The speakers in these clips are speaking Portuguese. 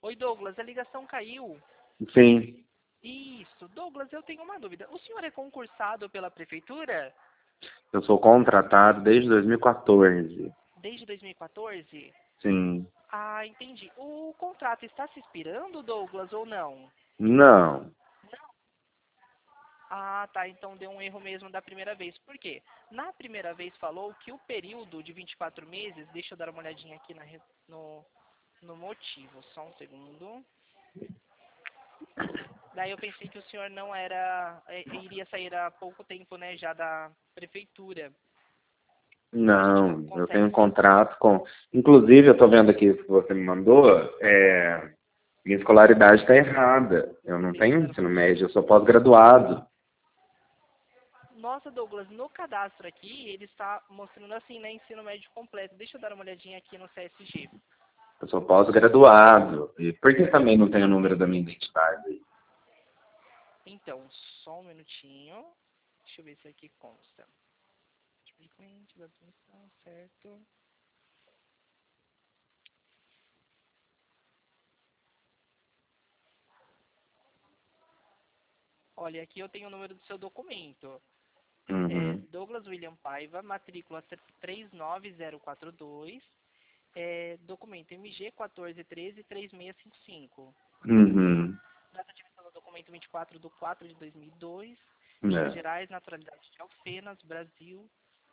Oi, Douglas, a ligação caiu. Sim, Isso, Douglas, eu tenho uma dúvida. O senhor é concursado pela prefeitura eu sou contratado desde 2014. desde 2014? Sim. Ah, entendi. O contrato está se expirando, Douglas, ou não? Não. Ah, tá. Então deu um erro mesmo da primeira vez. Por quê? Na primeira vez falou que o período de 24 meses, deixa eu dar uma olhadinha aqui no motivo, só um segundo. Daí eu pensei que o senhor não era, iria sair há pouco tempo, né, já da prefeitura. Então a gente Não, eu tenho consegue um sim. contrato com. Inclusive, eu estou vendo aqui que você me mandou, minha escolaridade está errada. Eu não Deixa eu tenho dar uma ensino olhadinha. médio, eu sou pós-graduado. Nossa, Douglas, no cadastro aqui, ele está mostrando assim, né, ensino médio completo. Deixa eu dar uma olhadinha aqui no CSG. Eu sou pós-graduado. E por que também não tem o número da minha identidade? Então, só um minutinho. Deixa eu ver se aqui consta. Tipo de cliente, da admissão, certo. Olha, aqui eu tenho o número do seu documento. É Uhum. Douglas William Paiva, matrícula 39042, documento MG 1413-3655. Uhum. Data de emissão do documento 24/4/2002, Minas É. Gerais, naturalidade de Alfenas, Brasil.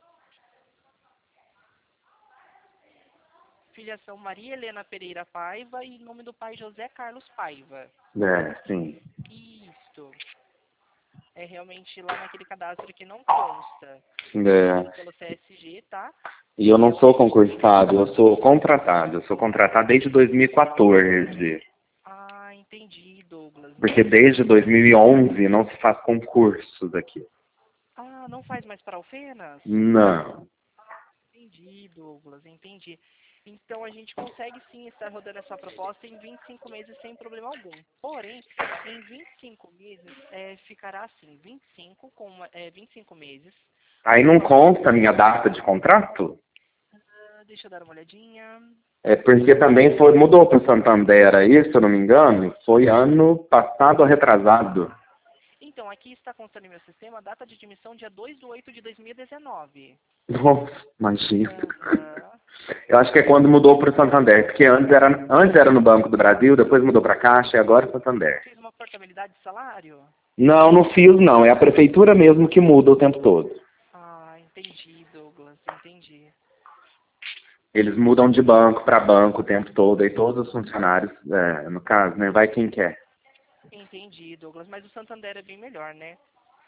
Filiação Maria Helena Pereira Paiva e nome do pai José Carlos Paiva. Sim. Isto. É realmente lá naquele cadastro que não consta. Eu É. vi pelo CSG, tá? E eu E não é o sou que a gente... concursado, eu sou contratado. Eu sou contratado desde 2014. Ah, entendi, Douglas, Porque entendi. desde 2011 não se faz concursos aqui. Ah, não faz mais para Alfenas? Não. Entendi, Douglas, entendi. Então a gente consegue sim estar rodando essa proposta em 25 meses sem problema algum. Porém, em 25 meses ficará assim, 25 25 meses Aí com não uma parcela. consta a minha data de contrato? Deixa eu dar uma olhadinha. É porque também mudou para o Santander aí, se eu não me engano, foi ano passado ou retrasado. Então, aqui está constando em meu sistema a data de admissão dia 2/8/2019. Nossa, imagina. Aham. Eu acho que é quando mudou para o Santander, porque antes era no Banco do Brasil, depois mudou para a Caixa e agora é Santander. Fez uma portabilidade de salário? Não, não fiz não, é a prefeitura mesmo que muda o tempo todo. Ah, entendi, Douglas, entendi. Eles mudam de banco para banco o tempo todo, e todos os funcionários, no caso, né, vai quem quer. Entendi, Douglas, mas o Santander é bem melhor, né?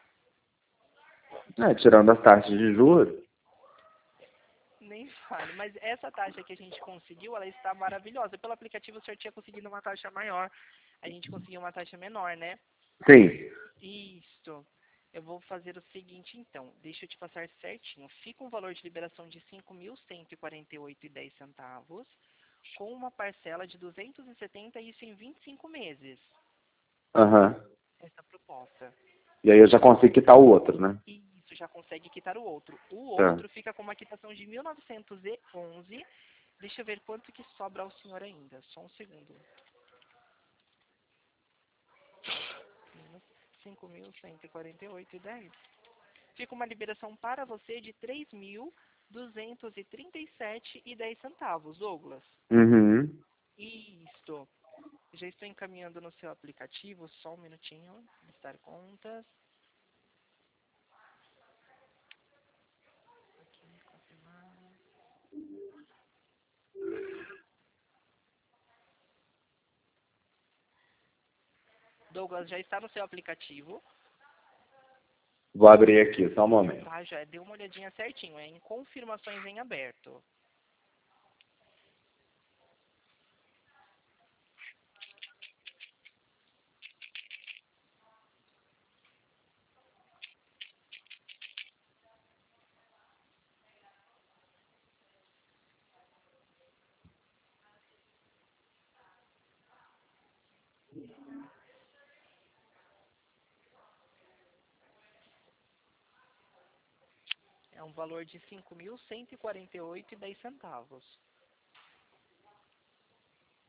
Tirando as taxas de juros. Nem fale, mas essa taxa que a gente conseguiu, ela está maravilhosa. Pelo aplicativo o senhor tinha conseguido uma taxa maior, a gente conseguiu uma taxa menor, né? Sim. Isso. Eu vou fazer o seguinte, então. Deixa eu te passar certinho. Fica um valor de liberação de 5.148,10 centavos, com uma parcela de 270, isso em 25 meses. Aham. Essa proposta. E aí eu já consigo quitar o outro, né? E isso já consegue quitar o outro. O Tá. outro fica com uma quitação de 1.911. Deixa eu ver quanto que sobra ao senhor ainda. Só um segundo. 5.148,10. Fica uma liberação para você de 3.237,10 centavos, Douglas. Uhum. Isto. Já estou encaminhando no seu aplicativo, só um minutinho. Listar contas. Aqui, confirmar. Douglas, já está no seu aplicativo, Vou abrir aqui, só um momento. tá? Já deu uma olhadinha certinho. É em confirmações em aberto. É um valor de 5.148,10 centavos.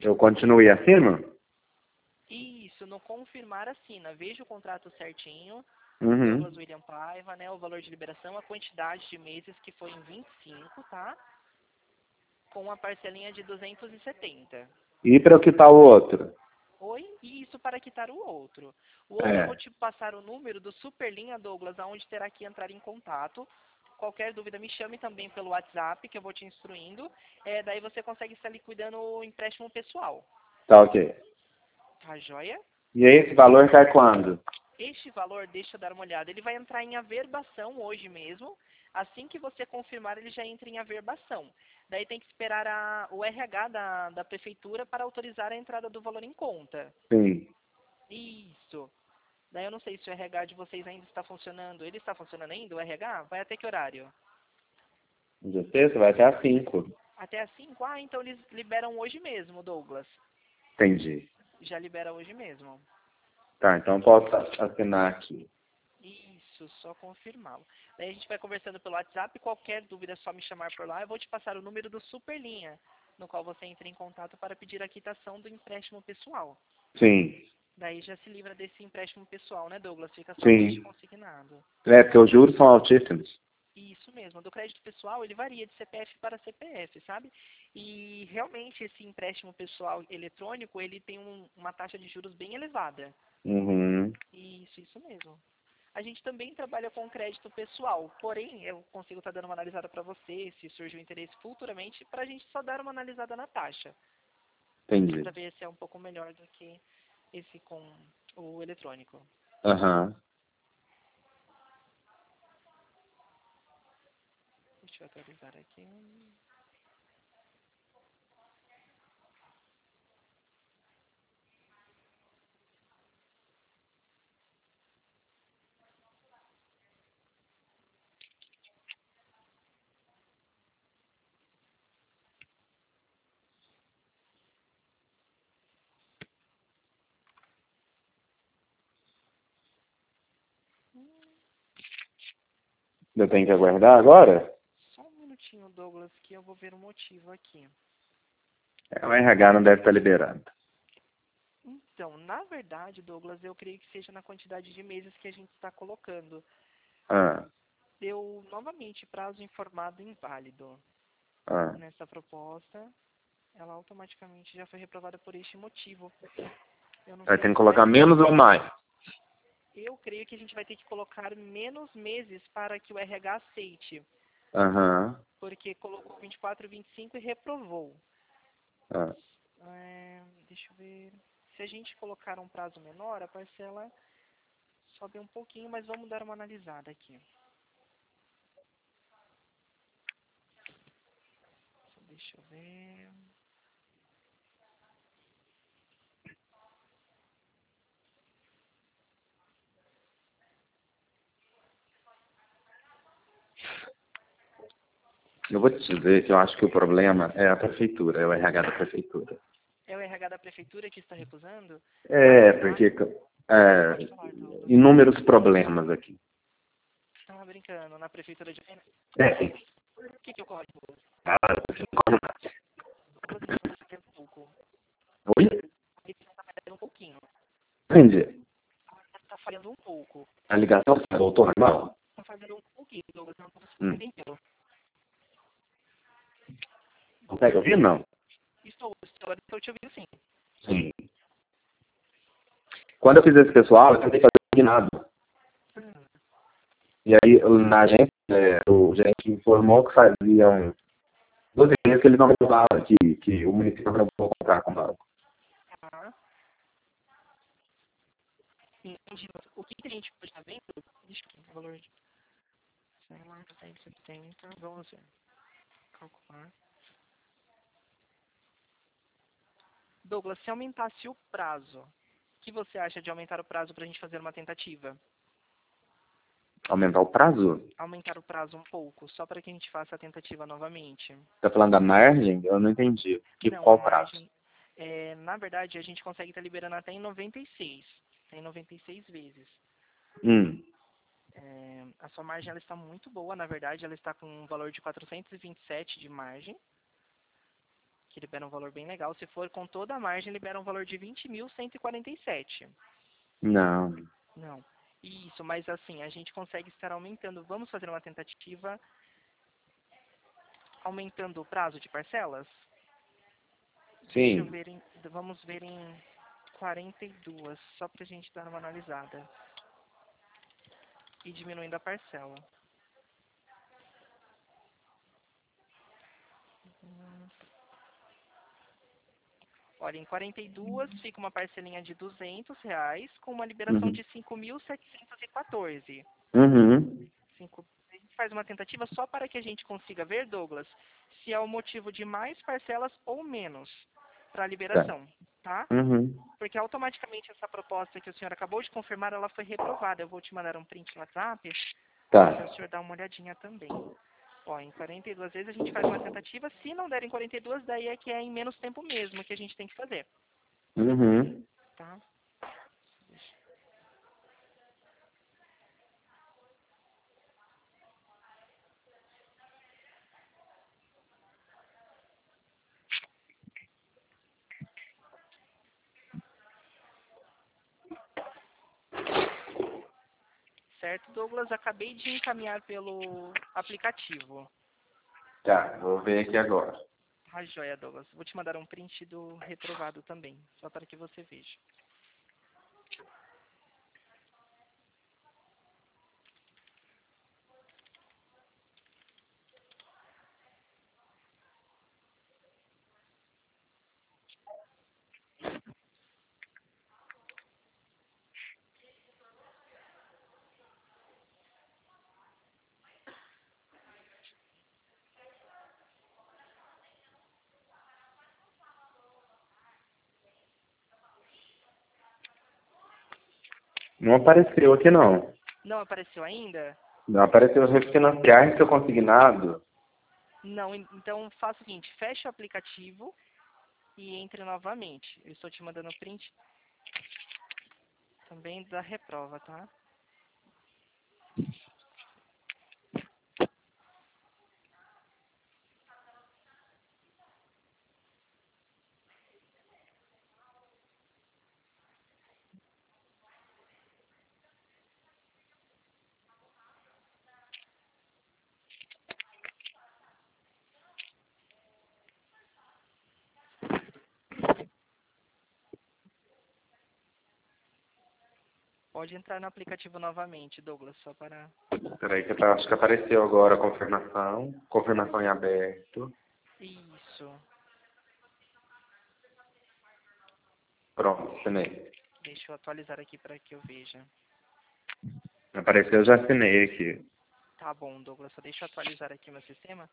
Eu continuei acima? Isso, no confirmar assina. Veja o contrato certinho. Uhum. Douglas William Paiva, né? O valor de liberação, a quantidade de meses que foi em 25, tá? Com a parcelinha de 270. E para eu quitar o outro? Oi? E isso para quitar o outro. O outro eu vou É. te passar o número do Superlinha Douglas, aonde terá que entrar em contato. Qualquer dúvida, me chame também pelo WhatsApp, que eu vou te instruindo. Daí você consegue estar liquidando o empréstimo pessoal. Tá ok. Tá joia? E aí esse valor cai quando? Este valor, deixa eu dar uma olhada, ele vai entrar em averbação hoje mesmo. Assim que você confirmar, ele já entra em averbação. Daí tem que esperar o RH da prefeitura para autorizar a entrada do valor em conta. Sim. Isso. Daí eu não sei se o RH de vocês ainda está funcionando. Ele está funcionando ainda, o RH? Vai até que horário? Dia sexta vai até às 5. Até às 5? Ah, então eles liberam hoje mesmo, Douglas. Entendi. Já libera hoje mesmo. Tá, então eu posso assinar aqui. Isso, só confirmá-lo. Daí a gente vai conversando pelo WhatsApp. Qualquer dúvida é só me chamar por lá. Eu vou te passar o número do Superlinha, no qual você entra em contato para pedir a quitação do empréstimo pessoal. Sim. Daí já se livra desse empréstimo pessoal, né, Douglas? Fica só Sim. neste consignado. É, porque os juros são altíssimos. Isso mesmo. Do crédito pessoal, ele varia de CPF para CPF, sabe? E realmente esse empréstimo pessoal eletrônico, ele tem uma taxa de juros bem elevada. Uhum. Isso mesmo. A gente também trabalha com crédito pessoal, porém eu consigo estar dando uma analisada para você, se surge um interesse futuramente, para a gente só dar uma analisada na taxa, Entendi. para ver se é um pouco melhor do que esse com o eletrônico. Aham. Deixa eu atualizar aqui. Eu tenho que aguardar agora? Só um minutinho, Douglas, que eu vou ver o motivo aqui. É, o RH não deve estar liberando. Então, na verdade, Douglas, eu creio que seja na quantidade de meses que a gente está colocando. Ah, Deu novamente prazo informado inválido ah. nessa proposta. Ela automaticamente já foi reprovada por este motivo. Eu não Vai sei ter que se vai. colocar menos ou mais? Eu creio que a gente vai ter que colocar menos meses para que o RH aceite, Aham. porque colocou 24, 25 e reprovou. Ah. Deixa eu ver. Se a gente colocar um prazo menor, a parcela sobe um pouquinho, mas vamos dar uma analisada aqui. Deixa eu ver. Eu vou te dizer que eu acho que o problema é a prefeitura, é o RH da prefeitura. É o RH da prefeitura que está recusando? Na É, verdade, porque pode falar, Douglas. inúmeros problemas aqui. Estava brincando, na prefeitura de Pena. É, O que ocorre, Douglas? cara, você não come nada. Douglas, está falhando um pouco. Oi? A ligação está falhando um pouquinho. Entendi. Está falhando um pouco. A ligação voltou normal? Está falhando um pouquinho, Douglas. Eu não estou conseguindo Hum. entender. Consegue ouvir? Não. Agora estou te ouvindo sim. Sim. Quando eu fiz esse pessoal, eu tentei fazer combinado. E aí, na agência, o gerente informou que faziam 12 meses que eles não renovavam, que o município não vou comprar com o banco. Tá. Entendi. O que a gente pode estar vendo? Deixa eu ver o valor de 170. Vamos ver. Calcular. Douglas, se aumentasse o prazo, o que você acha de aumentar o prazo para a gente fazer uma tentativa? Aumentar o prazo? Aumentar o prazo um pouco, só para que a gente faça a tentativa novamente. Tá falando da margem? Eu não entendi. Não, a Qual prazo? margem, na verdade, a gente consegue estar liberando até em 96. Tem 96 vezes. Hum. A sua margem ela está muito boa, na verdade, ela está com um valor de 427 de margem. que libera um valor bem legal. Se for com toda a margem, libera um valor de 20.147. Não. Não. Isso, mas assim, a gente consegue estar aumentando. Vamos fazer uma tentativa aumentando o prazo de parcelas? Deixa eu Sim. ver, vamos ver em 42, só pra gente dar uma analisada. E diminuindo a parcela. Olha, em 42 fica uma parcelinha de R$ 200 com uma liberação Uhum. de 5.714. Uhum. A gente faz uma tentativa só para que a gente consiga ver, Douglas, se é o motivo de mais parcelas ou menos para a Tá. liberação, tá? Uhum. Porque automaticamente essa proposta que o senhor acabou de confirmar, ela foi reprovada. Eu vou te mandar um print no WhatsApp para Tá. o senhor dar uma olhadinha também. Ó, em 42 vezes a gente faz uma tentativa. Se não der em 42, daí é que é em menos tempo mesmo que a gente tem que fazer, Uhum. tá? Certo, Douglas? Acabei de encaminhar pelo aplicativo. Tá, vou ver aqui agora. Ah, joia, Douglas. Vou te mandar um print do reprovado também, só para que você veja. Não apareceu aqui não. Não apareceu ainda? Não apareceu refinanciar seu consignado. Não, então faça o seguinte, feche o aplicativo e entre novamente. Eu estou te mandando o print também da reprova, tá? Pode entrar no aplicativo novamente, Douglas, só para... Peraí que acho que apareceu agora a confirmação. Confirmação em aberto. Isso. Pronto, assinei. Deixa eu atualizar aqui para que eu veja. Apareceu, já assinei aqui. Tá bom, Douglas, só deixa eu atualizar aqui o meu sistema.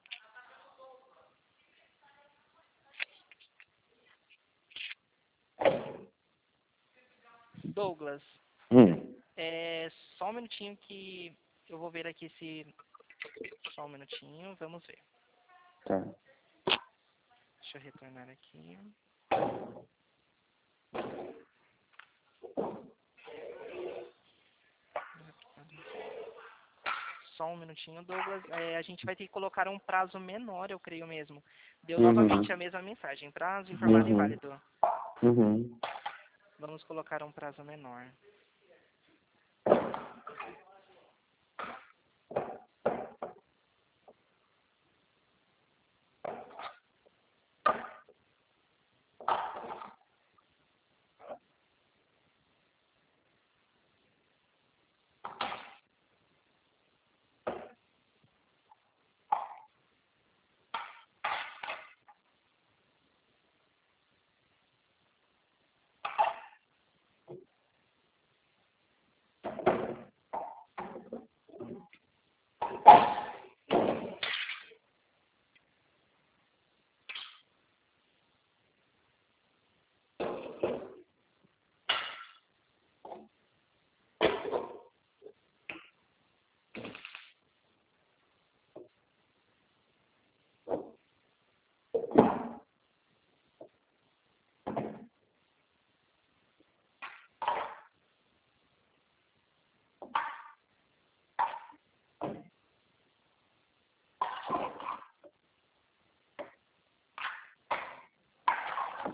Douglas, só um minutinho que eu vou ver aqui se... Só um minutinho, vamos ver. Tá. Deixa eu retornar aqui. Só um minutinho, Douglas. A gente vai ter que colocar um prazo menor, eu creio mesmo. Deu novamente Uhum. a mesma mensagem. Prazo informado Uhum. inválido. Uhum. Vamos colocar um prazo menor.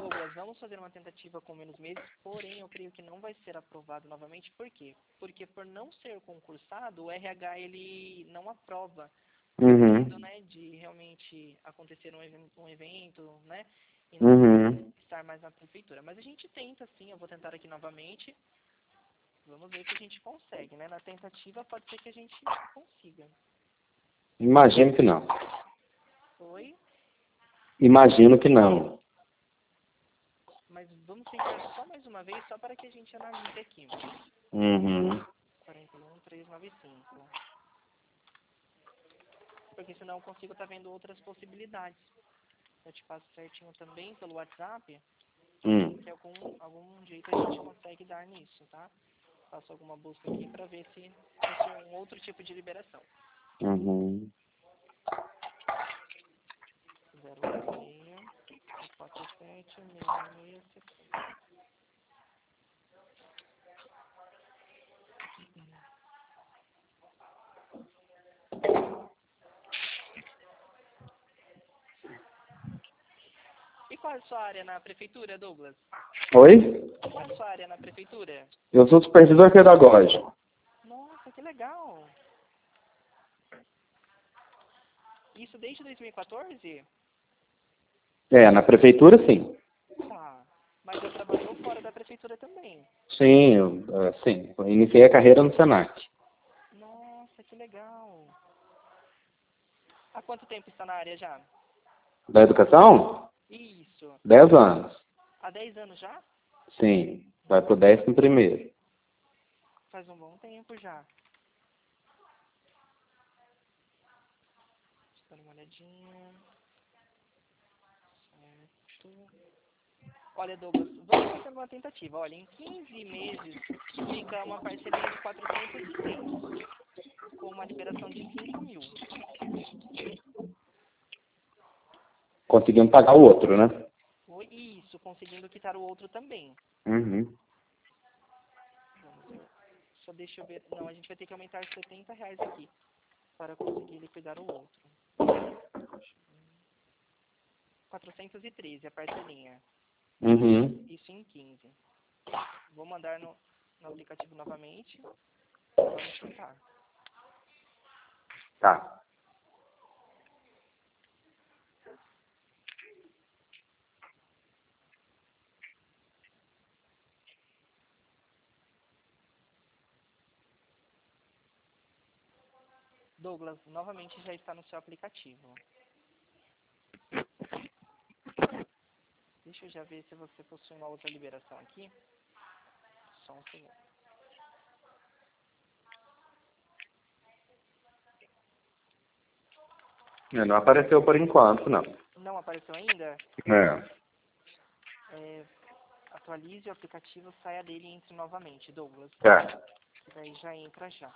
Douglas, vamos fazer uma tentativa com menos meses, porém eu creio que não vai ser aprovado novamente. Por quê? Porque por não ser concursado, o RH ele não aprova o pedido, né, de realmente acontecer um evento, né, e não estar mais na prefeitura. Mas a gente tenta, sim, eu vou tentar aqui novamente. Vamos ver se a gente consegue, né? Na tentativa pode ser que a gente consiga. Imagino que não. Oi? Imagino que não. Mas vamos tentar só mais uma vez, só para que a gente analise aqui. 41395. Porque senão eu consigo estar vendo outras possibilidades. Eu te passo certinho também pelo WhatsApp, que algum jeito a gente consegue dar nisso, tá? Faço alguma busca aqui para ver se é um outro tipo de liberação. 016-47-6670. E qual é a sua área na prefeitura, Douglas? Oi? Qual é a sua área na prefeitura? Eu sou supervisor pedagógico. Nossa, que legal! Isso desde 2014? Na prefeitura, sim. Tá. Mas já trabalhou fora da prefeitura também? Sim, sim. Eu iniciei a carreira no Senac. Nossa, que legal! Há quanto tempo está na área já? Da educação? Isso. 10 anos. Há 10 anos já? Sim. Vai pro 11º. Faz um bom tempo já. Dando uma olhadinha. Certo. Olha, Douglas, vamos fazer uma tentativa. Olha, em 15 meses fica uma parcelinha de 406, com uma liberação de 5.000. Conseguimos pagar o outro, né? Isso, conseguindo quitar o outro também. Uhum. Vamos ver. Só deixa eu ver. Não, a gente vai ter que aumentar R$ 70 aqui para conseguir liquidar o outro. 413 a parcelinha. Uhum. Isso em 15. Vou mandar no aplicativo novamente. Vamos tentar. Tá. Douglas, novamente já está no seu aplicativo. Deixa eu já ver se você possui uma outra liberação aqui. Só um segundo. Não apareceu por enquanto, não. Não apareceu ainda? Atualize o aplicativo, saia dele e entre novamente, Douglas. Tá. Daí já entra já.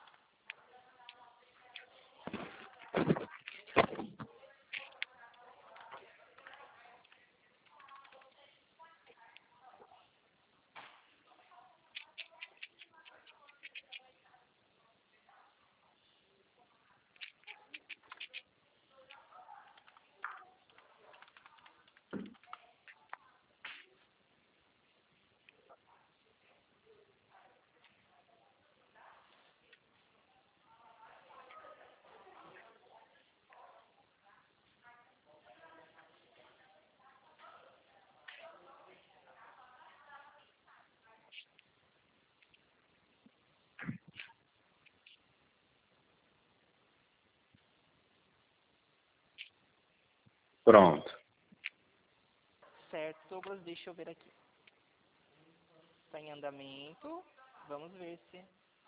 Pronto. Certo, Douglas, deixa eu ver aqui. Está em andamento. Vamos ver se...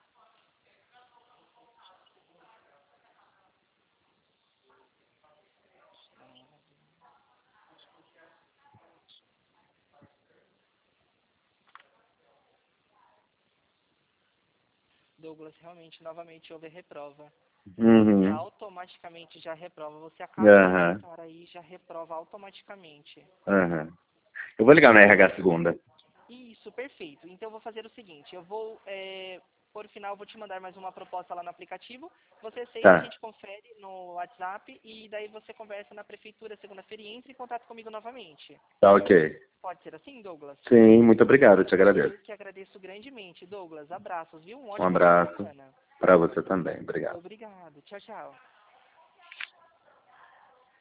Douglas, realmente, novamente houve reprova. Ele Uhum. automaticamente já reprova. Você acaba de Aham. clicar aí, já reprova automaticamente. Uhum. Eu vou ligar no RH segunda. Isso, perfeito. Então eu vou fazer o seguinte, eu vou Por final, eu vou te mandar mais uma proposta lá no aplicativo. Você aceita, Tá. a gente confere no WhatsApp e daí você conversa na prefeitura segunda-feira e entra em contato comigo novamente. Tá ok. Pode ser assim, Douglas? Sim, muito obrigado, eu te agradeço. Eu que agradeço grandemente, Douglas. Abraços, viu? Um Um ótimo final de abraço semana. para você também. Obrigado. Obrigado. Tchau, tchau.